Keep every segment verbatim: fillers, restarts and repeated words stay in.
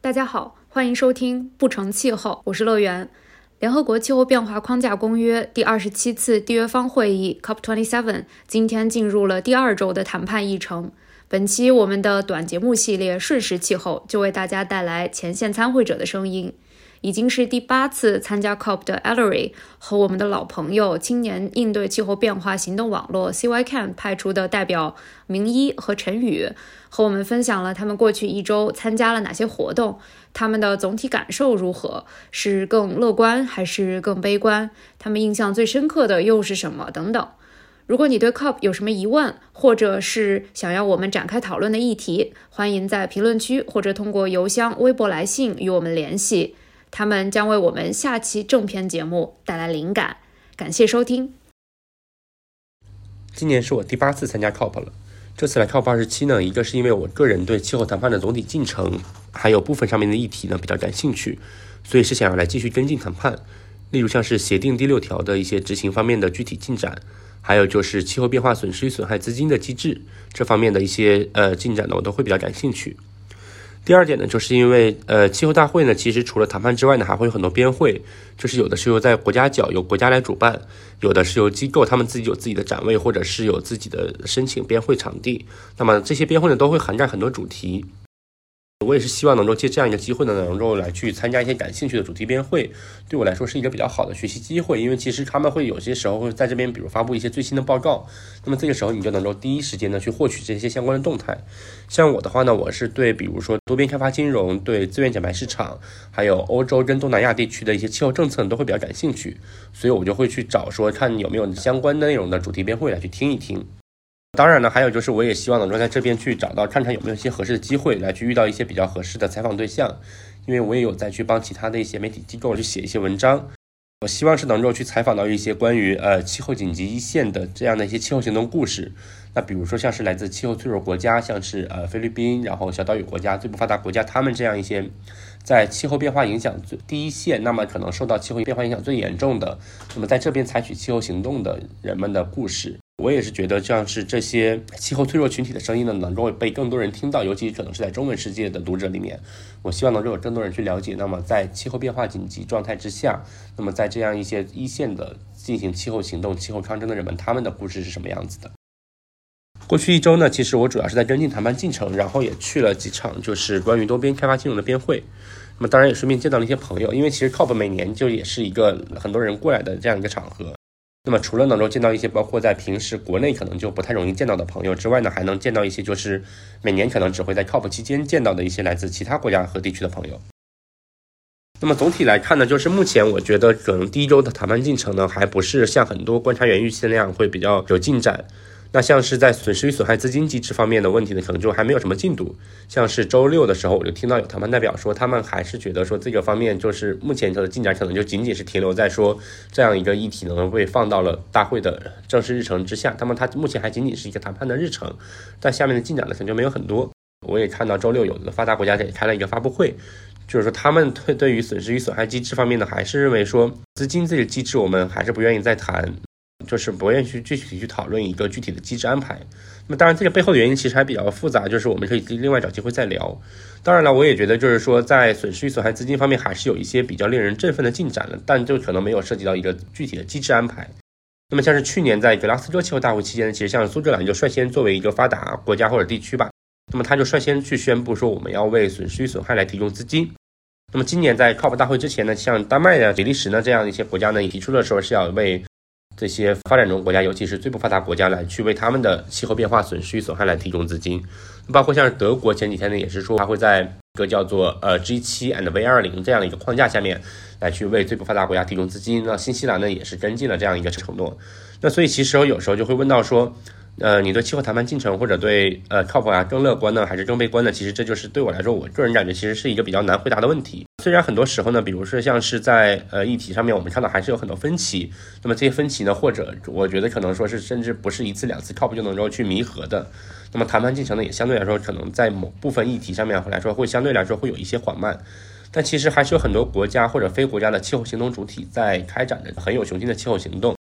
大家好，欢迎收听不成气候，我是乐园。联合国气候变化框架公约第二十七次缔约方会议 C O P 二十七 今天进入了第二周的谈判议程。本期我们的短节目系列瞬时气候就为大家带来前线参会者的声音。已经是第八次参加 C O P 的 Ellery 和我们的老朋友青年应对气候变化行动网络 C Y C A N 派出的代表明一和陈宇，和我们分享了他们过去一周参加了哪些活动，他们的总体感受如何，是更乐观还是更悲观，他们印象最深刻的又是什么等等。如果你对 C O P 有什么疑问，或者是想要我们展开讨论的议题，欢迎在评论区或者通过邮箱、微博来信与我们联系，他们将为我们下期正片节目带来灵感。感谢收听。 今年是我第八次参加 C O P 了。这次来 C O P 二十七呢，一个是因为我个人对气候谈判的总体进程还有部分上面的议题呢比较感兴趣，所以是想要来继续跟进谈判，例如像是协定第六条的一些执行方面的具体进展，还有就是气候变化损失与损害资金的机制这方面的一些呃进展呢，我都会比较感兴趣。第二点呢，就是因为呃气候大会呢，其实除了谈判之外呢，还会有很多边会，就是有的是由在国家角由国家来主办，有的是由机构他们自己有自己的展位，或者是有自己的申请边会场地。那么这些边会呢，都会涵盖很多主题。我也是希望能够借这样一个机会呢，能够来去参加一些感兴趣的主题边会，对我来说是一个比较好的学习机会。因为其实他们会有些时候会在这边比如发布一些最新的报告，那么这个时候你就能够第一时间呢去获取这些相关的动态。像我的话呢，我是对比如说多边开发金融、对资源减排市场，还有欧洲跟东南亚地区的一些气候政策都会比较感兴趣，所以我就会去找说看有没有相关的内容的主题边会来去听一听。当然呢，还有就是我也希望能够在这边去找到看看有没有一些合适的机会来去遇到一些比较合适的采访对象，因为我也有在去帮其他的一些媒体机构去写一些文章。我希望是能够去采访到一些关于呃气候紧急一线的这样的一些气候行动故事。那比如说像是来自气候脆弱国家，像是呃菲律宾，然后小岛屿国家、最不发达国家，他们这样一些在气候变化影响最第一线，那么可能受到气候变化影响最严重的，那么在这边采取气候行动的人们的故事。我也是觉得像是这些气候脆弱群体的声音呢，能够被更多人听到，尤其可能是在中文世界的读者里面，我希望能够有更多人去了解，那么在气候变化紧急状态之下，那么在这样一些一线的进行气候行动、气候抗争的人们，他们的故事是什么样子的。过去一周呢，其实我主要是在跟进谈判进程，然后也去了几场就是关于多边开发金融的边会，那么当然也顺便见到了一些朋友，因为其实 C O P 每年就也是一个很多人过来的这样一个场合。那么除了能够见到一些包括在平时国内可能就不太容易见到的朋友之外呢，还能见到一些就是每年可能只会在 C O P 期间见到的一些来自其他国家和地区的朋友。那么总体来看呢，就是目前我觉得可能第一周的谈判进程呢，还不是像很多观察员预期的那样会比较有进展。那像是在损失与损害资金机制方面的问题呢，可能就还没有什么进度。像是周六的时候，我就听到有谈判代表说，他们还是觉得说这个方面就是目前的进展可能就仅仅是停留在说这样一个议题能被放到了大会的正式日程之下，那么它目前还仅仅是一个谈判的日程，但下面的进展呢可能就没有很多。我也看到周六有的发达国家也开了一个发布会，就是说他们对对于损失与损害机制方面呢，还是认为说资金这个机制我们还是不愿意再谈，就是不愿意去具体去讨论一个具体的机制安排。那么当然这个背后的原因其实还比较复杂，就是我们可以另外找机会再聊。当然了，我也觉得就是说在损失与损害资金方面还是有一些比较令人振奋的进展了，但就可能没有涉及到一个具体的机制安排。那么像是去年在格拉斯哥气候大会期间，其实像苏格兰就率先作为一个发达国家或者地区吧，那么他就率先去宣布说我们要为损失与损害来提供资金。那么今年在 C O P 大会之前呢，像丹麦啊、比利时呢这样一些国家呢，也提出了说是要为这些发展中国家，尤其是最不发达国家来去为他们的气候变化损失与损害来提供资金。包括像是德国前几天呢也是说他会在一个叫做呃 G 七 and V 二十 这样的一个框架下面来去为最不发达国家提供资金。那新西兰呢也是跟进了这样一个承诺。那所以其实有时候就会问到说呃，你对气候谈判进程或者对呃 C O P 啊更乐观呢，还是更悲观呢？其实这就是对我来说，我个人感觉其实是一个比较难回答的问题。虽然很多时候呢，比如说像是在呃议题上面，我们看到还是有很多分歧。那么这些分歧呢，或者我觉得可能说是甚至不是一次两次 C O P 就能够去弥合的。那么谈判进程呢，也相对来说可能在某部分议题上面来说会相对来说会有一些缓慢。但其实还是有很多国家或者非国家的气候行动主体在开展着很有雄心的气候行动。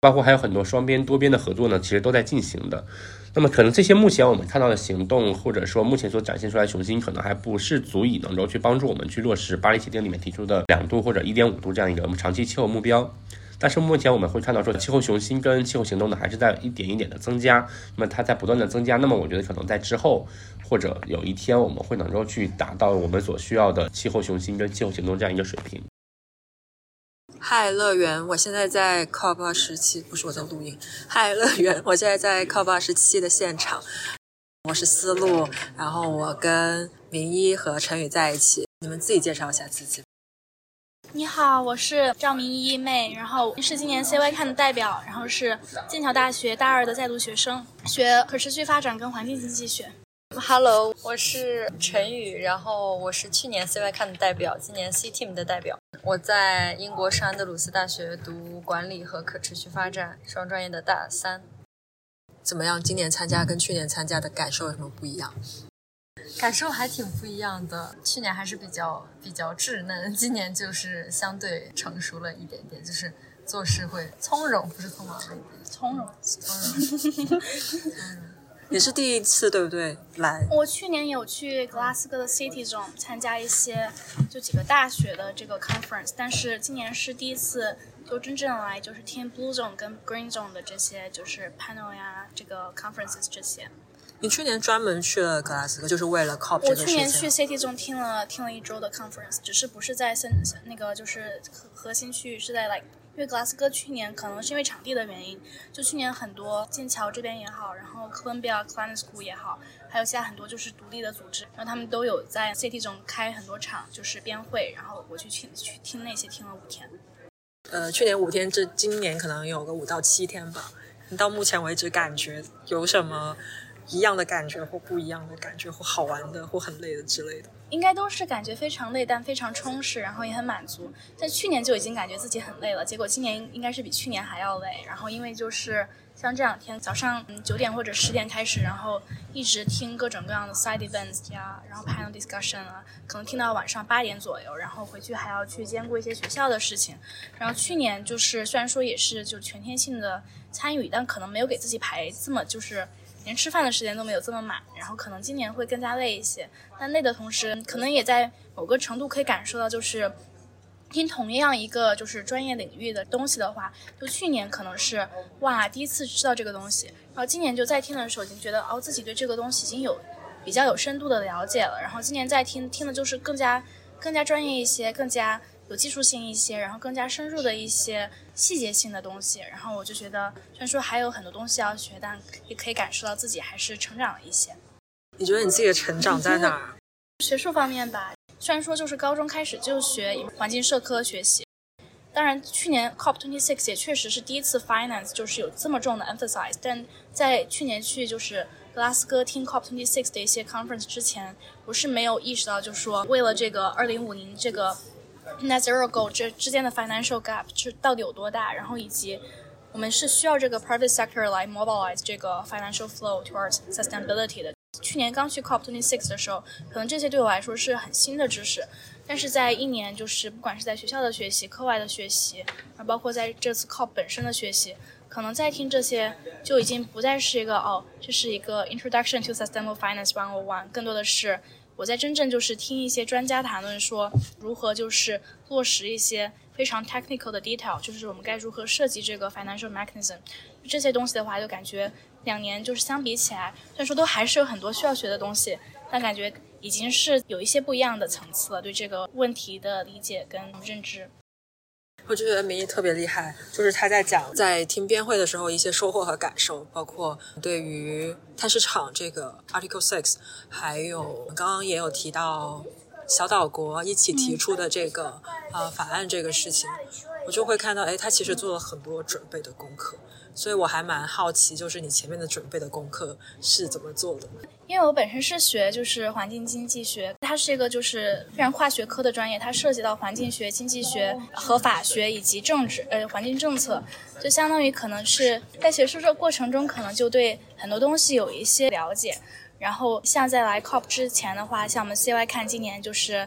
包括还有很多双边多边的合作呢，其实都在进行的。那么可能这些目前我们看到的行动，或者说目前所展现出来的雄心，可能还不是足以能够去帮助我们去落实巴黎协定里面提出的两度或者 一点五 度这样一个长期气候目标。但是目前我们会看到说，气候雄心跟气候行动呢还是在一点一点的增加，那么它在不断的增加，那么我觉得可能在之后或者有一天我们会能够去达到我们所需要的气候雄心跟气候行动这样一个水平。 嗨，乐园，我现在在 C O P 二十七，不是我在录音。嗨，乐园，我现在在 C O P 二十七的现场，我是思路，然后我跟明一和陈宇在一起，你们自己介绍一下自己。 你好，我是赵明一妹，然后是今年 C Y 看的代表，然后是剑桥大学大二的在读学生，学可持续发展跟环境经济学。 Hello， 我是陈宇，然后我是去年 C Y 看的代表，今年 C Team 的代表。我在英国圣安德鲁斯大学读管理和可持续发展双专业的大三。 怎么样？今年参加跟去年参加的感受有什么不一样？ 感受还挺不一样的，去年还是比较比较稚嫩，今年就是相对成熟了一点点，就是做事会从容，不是匆忙了一点， 从容， 从容，从容。 你是第一次对不对来？ 我去年有去格拉斯哥的 City Zone 参加一些就几个大学的这个 conference， 但是今年是第一次就真正来就是听 Blue Zone 跟 Green Zone 的这些就是 panel 呀，这个 conferences 这些。 你去年专门去了格拉斯哥，就是为了 C O P 这个事情？ 我去年去 City Zone 听了听了一周的 conference， 只是不是在那个就是核心区域，是在 like。因为格拉斯哥去年可能是因为场地的原因，就去年很多剑桥这边也好，然后哥伦比亚 Climate School 也好，还有其他很多就是独立的组织，然后他们都有在 City 中开很多场就是编会，然后我去听去听那些听了五天。 呃，去年五天，这今年可能有个五到七天吧。你到目前为止感觉有什么一样的感觉或不一样的感觉，或好玩的或很累的之类的？ 应该都是感觉非常累，但非常充实，然后也很满足。在去年就已经感觉自己很累了，结果今年应该是比去年还要累。然后因为就是像这两天早上九点或者十点开始，然后一直听各种各样的 side events 呀，然后 panel discussion 啊，可能听到晚上八点左右，然后回去还要去兼顾一些学校的事情。然后去年就是虽然说也是就全天性的参与，但可能没有给自己排这么就是连吃饭的时间都没有这么满，然后可能今年会更加累一些，但累的同时可能也在某个程度可以感受到，就是听同样一个就是专业领域的东西的话，就去年可能是哇第一次知道这个东西，然后今年就在听的时候已经觉得哦自己对这个东西已经有比较有深度的了解了，然后今年再听听的就是更加更加专业一些，更加有技术性一些，然后更加深入的一些细节性的东西，然后我就觉得虽然说还有很多东西要学，但也可以感受到自己还是成长了一些。 你觉得你自己的成长在哪儿？ 学术方面吧，虽然说就是高中开始就学环境社科学习，当然去年 C O P 二十六 也确实是第一次 finance 就是有这么重的 emphasize， 但在去年去就是格拉斯哥听 C O P 二十六 的一些 conference 之前，我是没有意识到就是说为了这个二零五零这个Net Zero Goal 这之间的 financial gap 是到底有多大，然后以及我们是需要这个 private sector 来 mobilize 这个 financial flow towards sustainability 的。去年刚去 C O P 二十六 的时候，可能这些对我来说是很新的知识，但是在一年就是不管是在学校的学习、课外的学习，而包括在这次 C O P 本身的学习，可能在听这些就已经不再是一个哦，这是一个 Introduction to Sustainable Finance 一零一，更多的是我在真正就是听一些专家谈论说如何就是落实一些非常 technical 的 detail， 就是我们该如何设计这个 financial mechanism， 这些东西的话就感觉两年就是相比起来，虽然说都还是有很多需要学的东西，但感觉已经是有一些不一样的层次了，对这个问题的理解跟认知。 我就觉得明一特别厉害，就是他在讲在听编会的时候一些收获和感受，包括对于碳市场这个 Article 六，还有刚刚也有提到小岛国一起提出的这个、嗯、呃法案这个事情，我就会看到哎，他其实做了很多准备的功课，所以我还蛮好奇就是你前面的准备的功课是怎么做的。 因为我本身是学就是环境经济学，它是一个就是非常跨学科的专业，它涉及到环境学、经济学和法学以及政治呃环境政策，就相当于可能是在学术这个过程中可能就对很多东西有一些了解。然后像在来 C O P 之前的话，像我们 C Y 看今年就是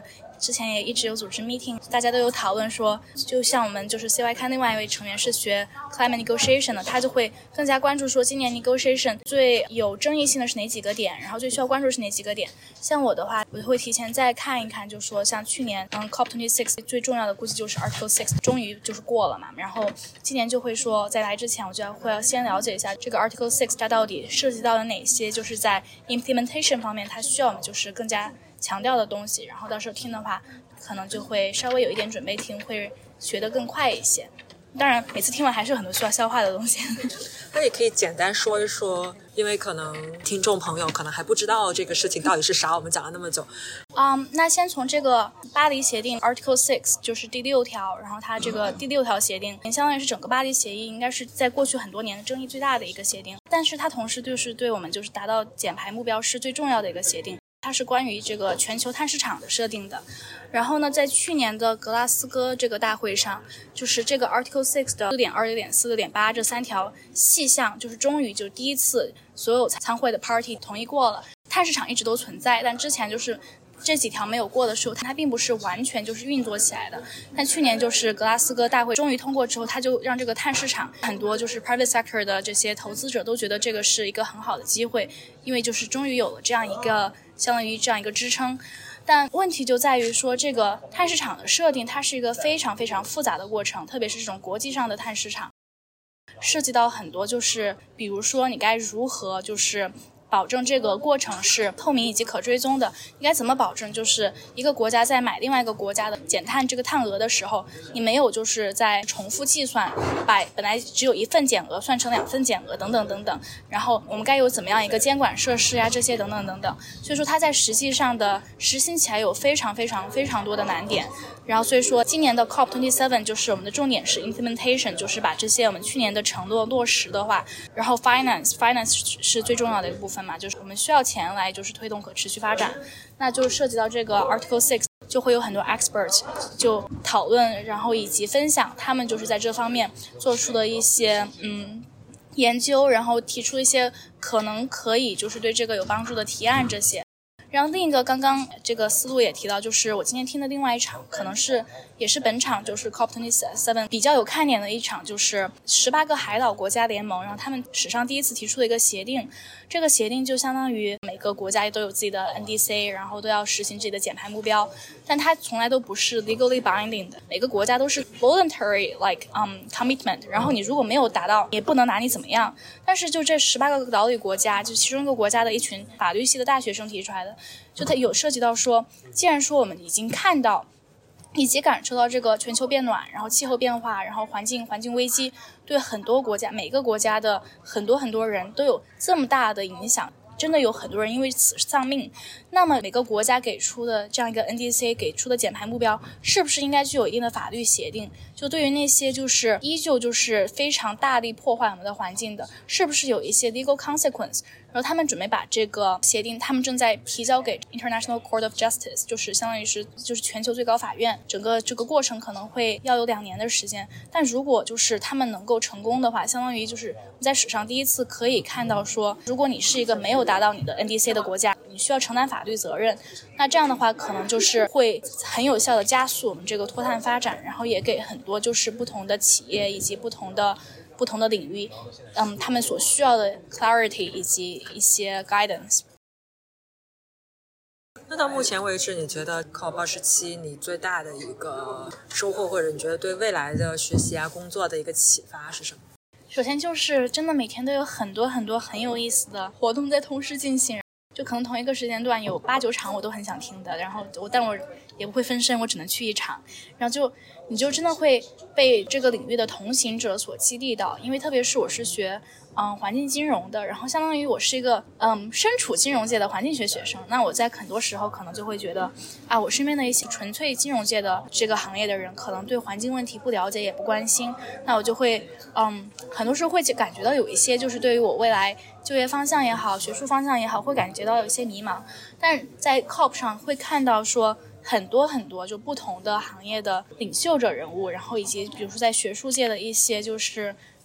之前也一直有组织 meeting， 大家都有讨论说，就像我们就是 C Y K 另外一位成员是学 climate negotiation 的，他就会更加关注说今年 negotiation 最有争议性的是哪几个点，然后最需要关注是哪几个点。像我的话，我会提前再看一看，就说像去年嗯 C O P 二十六 最重要的估计就是 Article 六终于就是过了嘛，然后今年就会说在来之前我就要会要先了解一下这个 Article 六它到底涉及到了哪些就是在 implementation 方面它需要我们就是更加强调的东西，然后到时候听的话可能就会稍微有一点准备听，会学得更快一些。当然每次听完还是有很多需要消化的东西。 那也可以简单说一说，因为可能听众朋友可能还不知道这个事情到底是啥，我们讲了那么久。 嗯、um, 那先从这个巴黎协定 Article 六就是第六条，然后它这个第六条协定相当于是整个巴黎协议应该是在过去很多年争议最大的一个协定，但是它同时就是对我们就是达到减排目标是最重要的一个协定。它是关于这个全球碳市场的设定的，然后呢，在去年的格拉斯哥这个大会上，就是这个 Article 六的 六点二、六点四、六点八 这三条细项，就是终于就第一次所有参会的 party 同意过了。碳市场一直都存在，但之前就是这几条没有过的时候，它并不是完全就是运作起来的。但去年就是格拉斯哥大会终于通过之后，它就让这个碳市场很多就是 private sector 的这些投资者都觉得这个是一个很好的机会，因为就是终于有了这样一个相当于这样一个支撑。但问题就在于说，这个碳市场的设定它是一个非常非常复杂的过程，特别是这种国际上的碳市场，涉及到很多就是比如说你该如何就是保证这个过程是透明以及可追踪的，应该怎么保证就是一个国家在买另外一个国家的减碳这个碳额的时候，你没有就是在重复计算，把本来只有一份减额算成两份减额等等等等，然后我们该有怎么样一个监管设施呀，这些等等等等。所以说它在实际上的实行起来有非常非常非常多的难点。然后所以说今年的 C O P 二十七 就是我们的重点是 implementation， 就是把这些我们去年的承诺落实的话，然后 finance finance 是最重要的一个部分嘛，就是我们需要钱来就是推动可持续发展。那就涉及到这个 Article 六，就会有很多 expert 就讨论，然后以及分享他们就是在这方面做出的一些嗯研究，然后提出一些可能可以就是对这个有帮助的提案这些。然后另一个刚刚这个思路也提到，就是我今天听的另外一场，可能是也是本场就是 C O P 二十七 比较有看点的一场，就是十八个海岛国家联盟，然后他们史上第一次提出的一个协定。这个协定就相当于每个国家都有自己的 N D C， 然后都要实行自己的减排目标，但它从来都不是 legally binding 的，每个国家都是 voluntary like um commitment， 然后你如果没有达到也不能拿你怎么样。但是就这十八个岛屿国家，就其中一个国家的一群法律系的大学生提出来的，就它有涉及到说，既然说我们已经看到以及感受到这个全球变暖，然后气候变化，然后环境环境危机对很多国家每个国家的很多很多人都有这么大的影响，真的有很多人因为此丧命，那么每个国家给出的这样一个 N D C 给出的减排目标是不是应该具有一定的法律协定，就对于那些就是依旧就是非常大力破坏我们的环境的，是不是有一些 legal consequence。然后他们准备把这个协定他们正在提交给 International Court of Justice， 就是相当于是就是全球最高法院，整个这个过程可能会要有两年的时间，但如果就是他们能够成功的话，相当于就是在史上第一次可以看到说，如果你是一个没有达到你的 N D C 的国家，你需要承担法律责任，那这样的话可能就是会很有效的加速我们这个脱碳发展，然后也给很多就是不同的企业以及不同的不同的领域，嗯，他们所需要的 clarity 以及一些 guidance。 那到目前为止，你觉得 C O P 二十七你最大的一个收获，或者你觉得对未来的学习啊、工作的一个启发是什么？ 首先就是真的每天都有很多很多很有意思的活动在同时进行，就可能同一个时间段有八九场我都很想听的，然后我但我也不会分身，我只能去一场，然后就你就真的会被这个领域的同行者所激励到，因为特别是我是学嗯环境金融的，然后相当于我是一个嗯身处金融界的环境学学生，那我在很多时候可能就会觉得啊，我身边的一些纯粹金融界的这个行业的人可能对环境问题不了解也不关心，那我就会嗯很多时候会感觉到有一些就是对于我未来就业方向也好学术方向也好会感觉到有一些迷茫，但在 C O P 上会看到说很多很多就不同的行业的领袖者人物，然后以及比如说在学术界的一些就是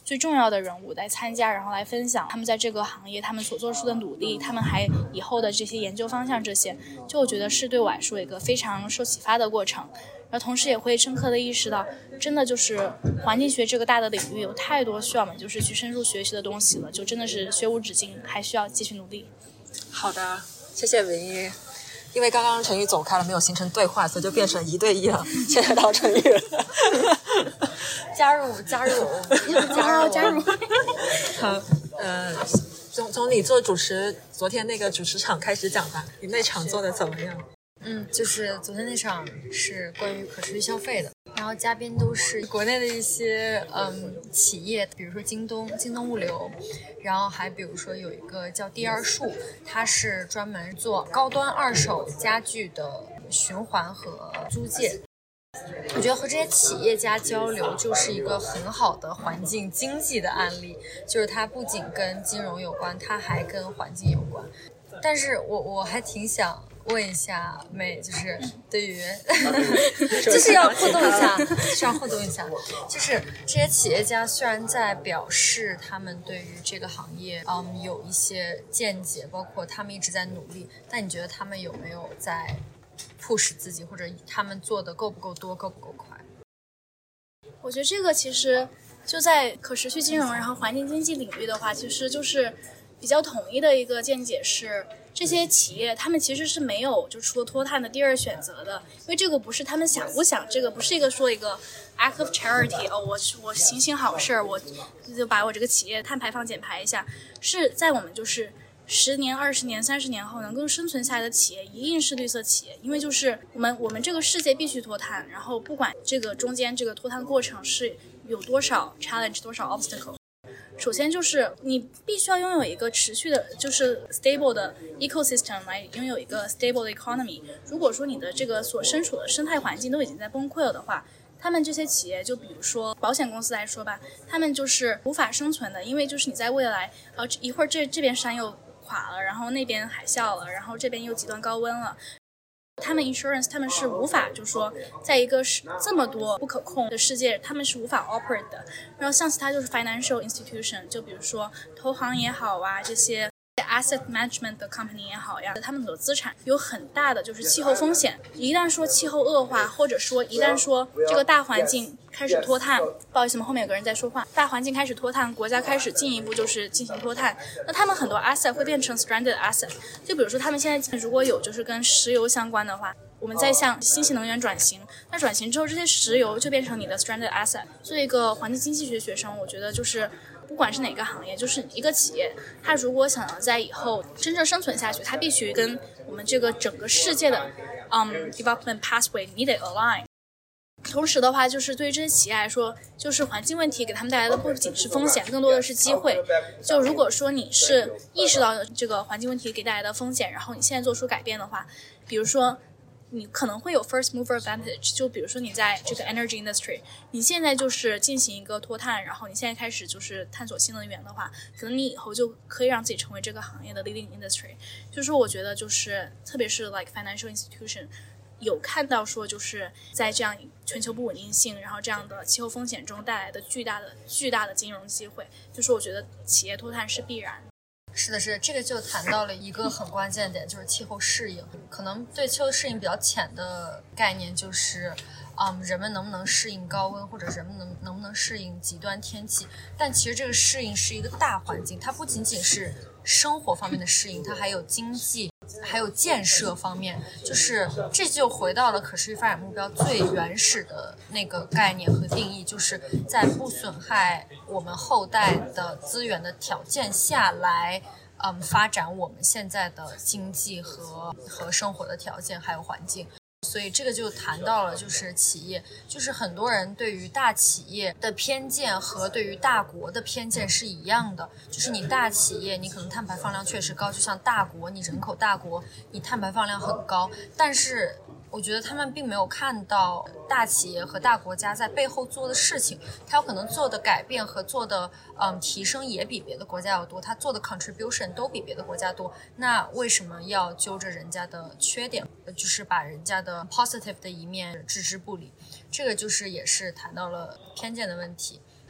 最重要的人物来参加，然后来分享他们在这个行业他们所做出的努力，他们还以后的这些研究方向，这些就我觉得是对我来说一个非常受启发的过程。然后同时也会深刻的意识到，真的就是环境学这个大的领域有太多需要我们就是去深入学习的东西了，就真的是学无止境，还需要继续努力。 好的，谢谢文一。因为刚刚陈宇走开了，没有形成对话，所以就变成一对一了。现在到陈宇了， 加入加入加入加入。 好，呃，从从你做主持昨天那个主持场开始讲吧，你那场做的怎么样？ 嗯，就是昨天那场是关于可持续消费的，然后嘉宾都是国内的一些嗯企业，比如说京东、京东物流，然后还比如说有一个叫第二树，它是专门做高端二手家具的循环和租借。我觉得和这些企业家交流就是一个很好的环境经济的案例，就是它不仅跟金融有关，它还跟环境有关。但是我我还挺想问一下妹，就是对于就是要互动一下是要互动一下就是这些企业家虽然在表示他们对于这个行业嗯有一些见解，包括他们一直在努力，但你觉得他们有没有在 push 自己，或者他们做的够不够多，够不够快？ 我觉得这个其实就在可持续金融然后环境经济领域的话，其实就是比较统一的一个见解是，这些企业他们其实是没有就除了脱碳的第二选择的，因为这个不是他们想不想，这个不是一个说一个 act of charity， 哦，我我行行好事，我就把我这个企业碳排放减排一下，是在我们就是十年、二十年、三十年后能够生存下来的企业一定是绿色企业，因为就是我们我们这个世界必须脱碳，然后不管这个中间这个脱碳过程是有多少 challenge 多少 obstacle。首先就是你必须要拥有一个持续的就是 stable 的 ecosystem 来拥有一个 stable 的 economy。 如果说你的这个所身处的生态环境都已经在崩溃了的话，他们这些企业就比如说保险公司来说吧，他们就是无法生存的，因为就是你在未来呃一会儿这这边山又垮了，然后那边海啸了，然后这边又极端高温了，他们 insurance 他们是无法就是说在一个这么多不可控的世界他们是无法 operate 的。然后像其他就是 financial institution， 就比如说投行也好啊，这些 asset management 的 company 也好呀，他们的资产有很大的就是气候风险，一旦说气候恶化，或者说一旦说这个大环境开始脱碳，不好意思，后面有个人在说话，大环境开始脱碳，国家开始进一步就是进行脱碳，那他们很多 asset 会变成 stranded asset。 就比如说他们现在如果有就是跟石油相关的话，我们在向新型能源转型，那转型之后这些石油就变成你的 stranded asset。 作为一个环境经济学学生，我觉得就是不管是哪个行业，就是一个企业它如果想要在以后真正生存下去，它必须跟我们这个整个世界的um, development pathway 你得 align。同时的话，就是对于这些企业来说，就是环境问题给他们带来的不仅是风险，更多的是机会。就如果说你是意识到这个环境问题给带来的风险，然后你现在做出改变的话，比如说你可能会有 first mover advantage， 就比如说你在这个 energy industry， 你现在就是进行一个脱碳，然后你现在开始就是探索新能源的话，可能你以后就可以让自己成为这个行业的 leading industry。 就是说我觉得就是特别是 like financial institution 有看到说就是在这样全球不稳定性，然后这样的气候风险中带来的巨大的巨大的金融机会，就是我觉得企业脱碳是必然。 是的，是的，这个就谈到了一个很关键的点，就是气候适应。可能对气候适应比较浅的概念就是，嗯，人们能不能适应高温，或者人们能能不能适应极端天气。但其实这个适应是一个大环境，它不仅仅是生活方面的适应，它还有经济，还有建设方面。就是这就回到了可持续发展目标最原始的那个概念和定义，就是在不损害我们后代的资源的条件下来嗯，发展我们现在的经济和和生活的条件还有环境。所以这个就谈到了就是企业，就是很多人对于大企业的偏见和对于大国的偏见是一样的，就是你大企业你可能碳排放量确实高，就像大国你人口大国你碳排放量很高，但是我觉得他们并没有看到大企业和大国家在背后做的事情，他有可能做的改变和做的嗯提升也比别的国家要多，他做的 contribution 都比别的国家多，那为什么要揪着人家的缺点，就是把人家的 positive 的一面置之不理？这个就是也是谈到了偏见的问题。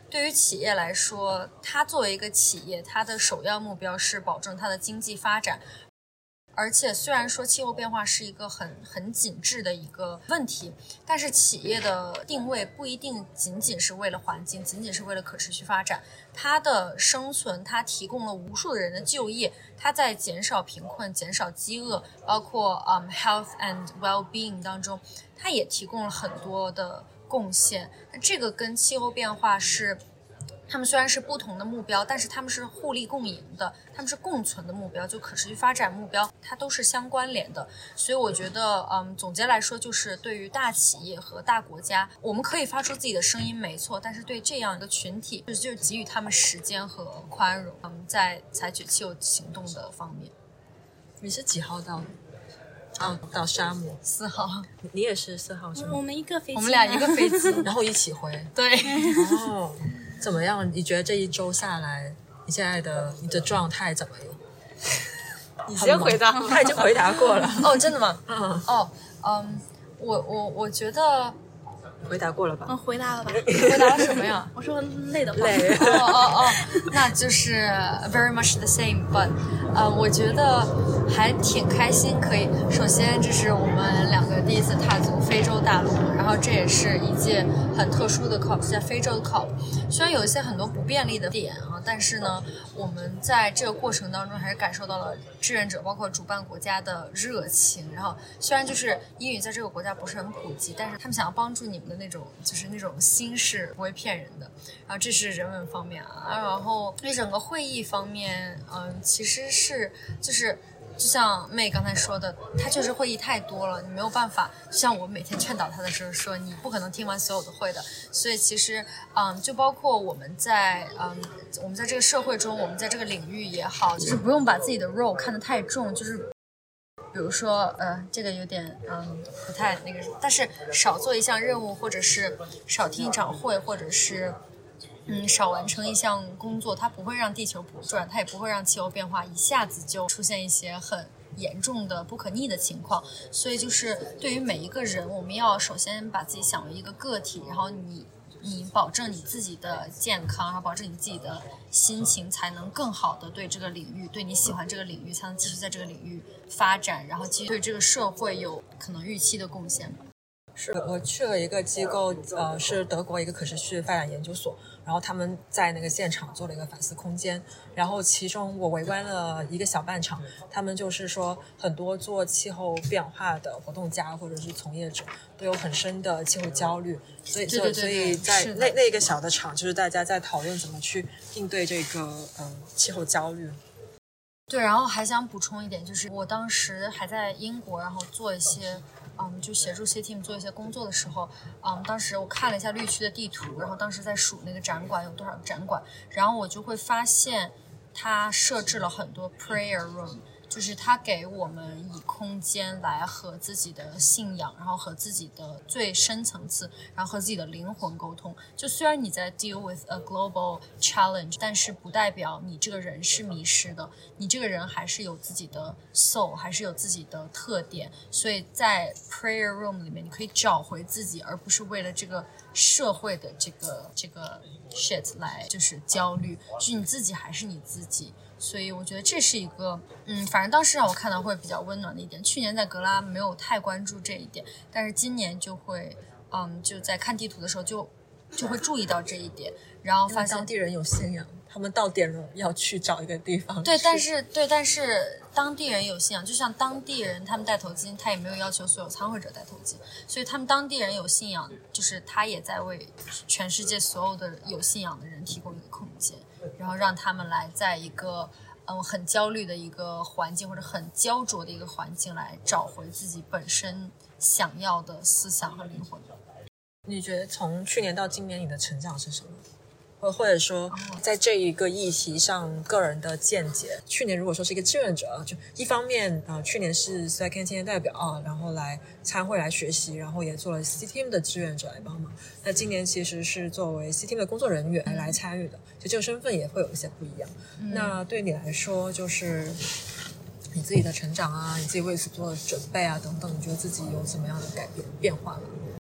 对于企业来说，它作为一个企业，它的首要目标是保证它的经济发展。而且虽然说气候变化是一个很很紧致的一个问题，但是企业的定位不一定仅仅是为了环境，仅仅是为了可持续发展。它的生存，它提供了无数人的就业，它在减少贫困、减少饥饿，包括嗯、um, health and well-being 当中，它也提供了很多的贡献。这个跟气候变化是。他们虽然是不同的目标，但是他们是互利共赢的，他们是共存的目标，就可持续发展目标，它都是相关联的。所以我觉得，嗯，总结来说，就是对于大企业和大国家，我们可以发出自己的声音，没错，但是对这样一个群体，就是就是给予他们时间和宽容，嗯，在采取气候行动的方面。 你是几号到的？哦，到沙漠四号， 你也是四号是吗？ 我们一个飞机， 我们俩一个飞机， 然后一起回。 对。 哦。怎么样？你觉得这一周下来，你现在的你的状态怎么样？ 你先回答， 他已经回答过了。 哦，真的吗？ 嗯。 哦，嗯，我我我觉得回答过了吧？ 嗯，回答了吧？ 回答了什么呀？ 我说累的话。 累。 哦哦哦，那就是 very much the same，but 呃，我觉得还挺开心。可以，首先这是我们两个第一次踏足非洲大陆，然后这也是一届很特殊的 C O P， 是在非洲的 C O P。虽然有一些很多不便利的点啊，但是呢，我们在这个过程当中还是感受到了志愿者包括主办国家的热情。然后虽然就是英语在这个国家不是很普及，但是他们想要帮助你们的那种就是那种心是不会骗人的。然后这是人文方面啊，然后对整个会议方面，嗯，其实是就是就像妹刚才说的，她就是会议太多了，你没有办法，就像我每天劝导她的时候说，你不可能听完所有的会的。所以其实嗯，就包括我们在嗯我们在这个社会中，我们在这个领域也好，就是不用把自己的 role 看得太重，就是比如说呃这个有点嗯不太那个，但是少做一项任务，或者是少听一场会，或者是嗯，少完成一项工作，它不会让地球不转，它也不会让气候变化一下子就出现一些很严重的不可逆的情况。所以就是对于每一个人，我们要首先把自己想为一个个体，然后你你保证你自己的健康，然后保证你自己的心情，才能更好的对这个领域，对你喜欢这个领域，才能继续在这个领域发展，然后继续对这个社会有可能预期的贡献吧。 是我去了一个机构，呃，是德国一个可持续发展研究所，然后他们在那个现场做了一个反思空间，然后其中我围观了一个小半场，他们就是说很多做气候变化的活动家或者是从业者都有很深的气候焦虑，所以对对对对所以在那那个小的场，就是大家在讨论怎么去应对这个嗯、呃、气候焦虑。 对，然后还想补充一点，就是我当时还在英国，然后做一些，嗯，就协助 C Team 做一些工作的时候，嗯，当时我看了一下绿区的地图，然后当时在数那个展馆有多少个展馆，然后我就会发现，它设置了很多 prayer room。就是他给我们以空间来和自己的信仰，然后和自己的最深层次，然后和自己的灵魂沟通。就虽然你在 deal with a global challenge， 但是不代表你这个人是迷失的，你这个人还是有自己的 soul， 还是有自己的特点。所以在 prayer room 里面，你可以找回自己，而不是为了这个社会的这个这个 shit 来就是焦虑，就是你自己还是你自己。所以我觉得这是一个，嗯，反正当时让我看到会比较温暖的一点。去年在格拉没有太关注这一点，但是今年就会，嗯，就在看地图的时候就就会注意到这一点，然后发现当地人有信仰，他们到点了要去找一个地方。 对，但是对，但是当地人有信仰，就像当地人他们戴头巾，他也没有要求所有参会者戴头巾，所以他们当地人有信仰，就是他也在为全世界所有的有信仰的人提供一个空间。然后让他们来在一个嗯很焦虑的一个环境或者很焦灼的一个环境来找回自己本身想要的思想和灵魂。 你觉得从去年到今年你的成长是什么？或或者说在这一个议题上个人的见解？去年如果说是一个志愿者，就一方面呃，去年是 C I K 青年代表啊，然后来参会来学习，然后也做了 C Team 的志愿者来帮忙。那今年其实是作为 C Team 的工作人员来参与的，就这个身份也会有一些不一样。嗯、那对你来说，就是你自己的成长啊，你自己为此做的准备啊等等，你觉得自己有什么样的改变变化吗？ 对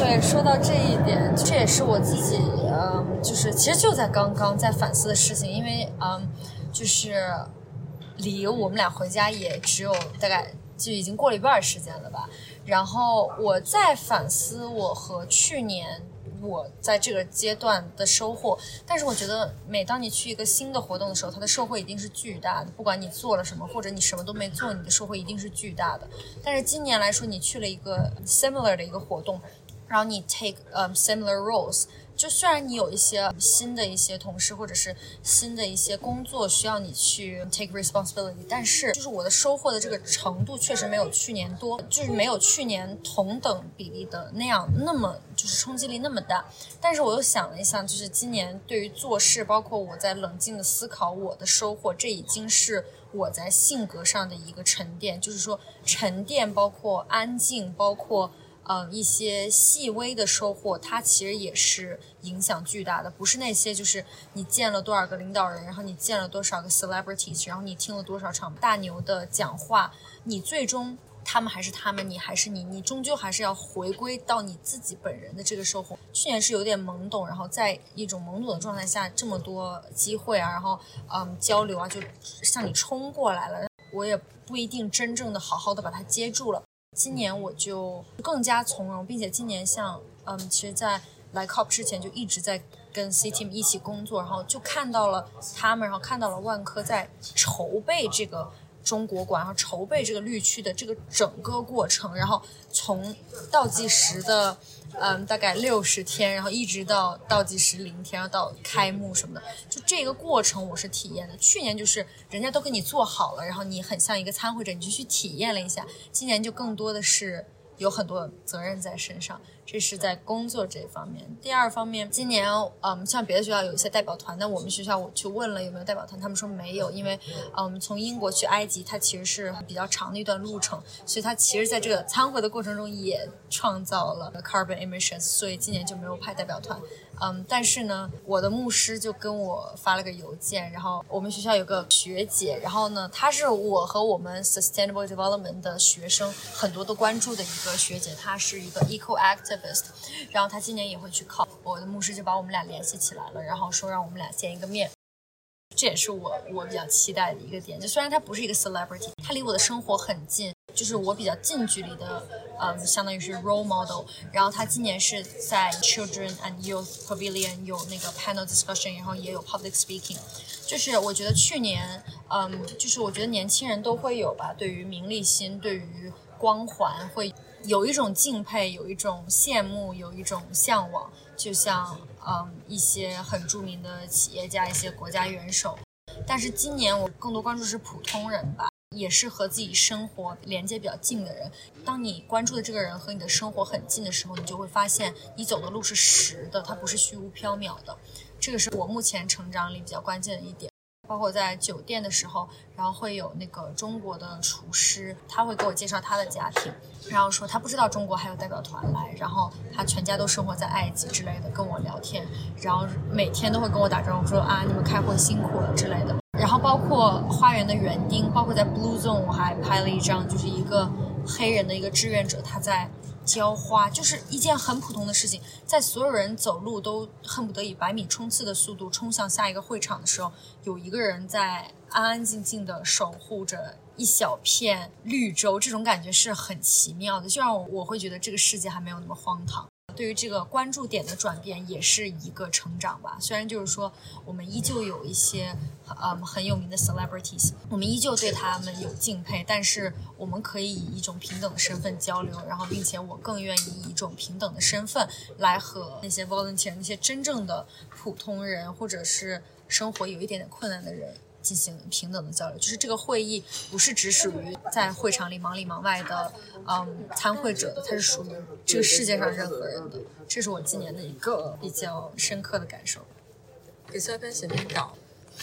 对，说到这一点，这也是我自己，嗯，就是其实就在刚刚在反思的事情，因为嗯，就是离我们俩回家也只有大概就已经过了一半时间了吧。然后我在反思我和去年我在这个阶段的收获，但是我觉得每当你去一个新的活动的时候，它的收获一定是巨大的，不管你做了什么或者你什么都没做，你的收获一定是巨大的。但是今年来说，你去了一个 similar 的一个活动，然后你 take um, similar roles， 就虽然你有一些新的一些同事或者是新的一些工作需要你去 take responsibility， 但是就是我的收获的这个程度确实没有去年多，就是没有去年同等比例的那样那么就是冲击力那么大。但是我又想了一下，就是今年对于做事，包括我在冷静的思考我的收获，这已经是我在性格上的一个沉淀，就是说沉淀包括安静，包括呃，一些细微的收获，它其实也是影响巨大的，不是那些就是你见了多少个领导人，然后你见了多少个 celebrities， 然后你听了多少场大牛的讲话，你最终他们还是他们，你还是你，你终究还是要回归到你自己本人的这个收获。去年是有点懵懂，然后在一种懵懂的状态下，这么多机会啊，然后嗯交流啊，就向你冲过来了，我也不一定真正的好好的把它接住了。今年我就更加从容，并且今年像嗯，其实在来 C O P 之前就一直在跟 C Team 一起工作，然后就看到了他们，然后看到了万科在筹备这个中国馆，然后筹备这个绿区的这个整个过程，然后从倒计时的嗯大概六十天，然后一直到倒计时零天，然后到开幕什么的，就这个过程我是体验的。去年就是人家都给你做好了，然后你很像一个参会者，你就去体验了一下。今年就更多的是有很多责任在身上，这是在工作这方面。第二方面，今年嗯，像别的学校有一些代表团，但我们学校我去问了有没有代表团，他们说没有，因为嗯，从英国去埃及，它其实是比较长的一段路程，所以它其实在这个参会的过程中也创造了 carbon emissions， 所以今年就没有派代表团。嗯，但是呢，我的牧师就跟我发了个邮件，然后我们学校有个学姐，然后呢，她是我和我们 sustainable development 的学生很多都关注的一个学姐，她是一个 eco activist， 然后她今年也会去考，我的牧师就把我们俩联系起来了，然后说让我们俩见一个面。这也是我我比较期待的一个点，就虽然他不是一个 celebrity， 他离我的生活很近，就是我比较近距离的，嗯，相当于是 role model。然后他今年是在 Children and Youth Pavilion 有那个 panel discussion， 然后也有 public speaking。就是我觉得去年，嗯，就是我觉得年轻人都会有吧，对于名利心，对于光环会有一种敬佩，有一种羡慕，有一种向往，就像嗯一些很著名的企业家，一些国家元首。但是今年我更多关注是普通人吧，也是和自己生活连接比较近的人。当你关注的这个人和你的生活很近的时候，你就会发现你走的路是实的，它不是虚无缥缈的。这个是我目前成长里比较关键的一点。包括在酒店的时候，然后会有那个中国的厨师，他会给我介绍他的家庭，然后说他不知道中国还有代表团来，然后他全家都生活在埃及之类的，跟我聊天，然后每天都会跟我打招呼说啊你们开会辛苦了之类的。然后包括花园的园丁，包括在 Blue Zone 我还拍了一张，就是一个黑人的一个志愿者，他在浇花，就是一件很普通的事情，在所有人走路都恨不得以百米冲刺的速度冲向下一个会场的时候，有一个人在安安静静的守护着一小片绿洲，这种感觉是很奇妙的，就让我我会觉得这个世界还没有那么荒唐。对于这个关注点的转变也是一个成长吧，虽然就是说我们依旧有一些嗯很有名的 celebrities， 我们依旧对他们有敬佩，但是我们可以以一种平等的身份交流，然后并且我更愿意以一种平等的身份来和那些 volunteer， 那些真正的普通人或者是生活有一点点困难的人进行平等的交流。就是这个会议不是只属于在会场里忙里忙外的嗯参会者的，它是属于这个世界上任何人的，这是我今年的一个比较深刻的感受。 给侧边写篇稿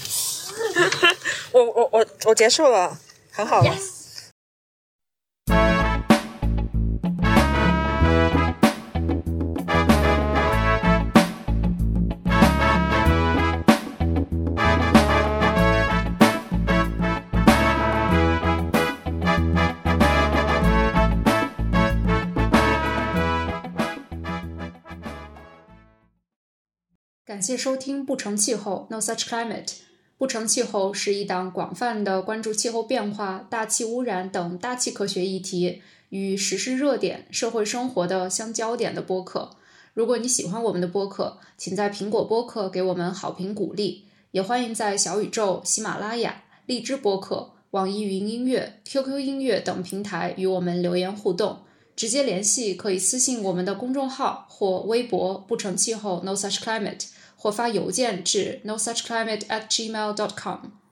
我我我我结束了，很好了。Yes。 感谢收听不成气候 No Such Climate。 不成气候是一档广泛的关注气候变化、大气污染等大气科学议题与时事热点、社会生活的相焦点的播客。如果你喜欢我们的播客，请在苹果播客给我们好评鼓励，也欢迎在小宇宙、喜马拉雅、荔枝播客、网易云音乐、Q Q 音乐等平台与我们留言互动。直接联系可以私信我们的公众号或微博不成气候 No Such Climate， 或发邮件至 no such climate at gmail dot com。